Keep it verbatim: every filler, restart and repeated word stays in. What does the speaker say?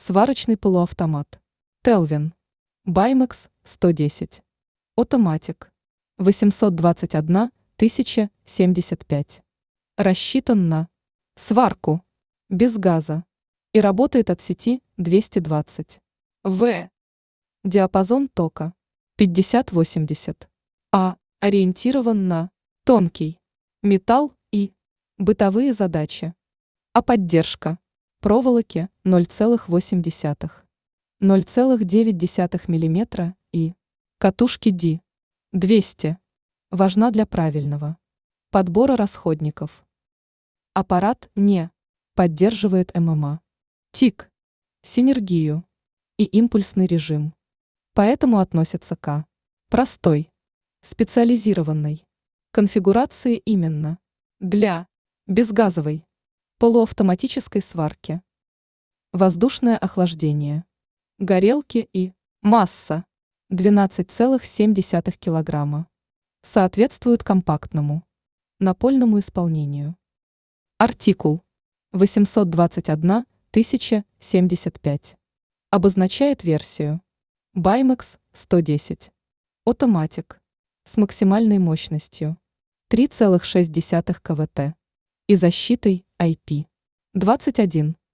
Сварочный полуавтомат. Телвин. Баймекс сто десять. Automatic. восемьсот двадцать одна тысяча семьдесят пять. Рассчитан на сварку без газа и работает от сети двести двадцать вольт. Диапазон тока пятьдесят-восемьдесят. А. Ориентирован на тонкий металл и бытовые задачи. А поддержка проволоки ноль целых восемь десятых — ноль целых девять десятых мм и катушки ди двести важна для правильного подбора расходников. Аппарат не поддерживает ММА, ТИК, синергию и импульсный режим, поэтому относится к простой, специализированной конфигурации именно для безгазовой полуавтоматической сварки. Воздушное охлаждение, горелки и масса двенадцать целых семь десятых килограмма соответствуют компактному напольному исполнению. Артикул восемьсот двадцать одна тысяча семьдесят пять обозначает версию Баймекс сто десять Automatic с максимальной мощностью три целых шесть десятых киловатт и защитой ай пи двадцать один.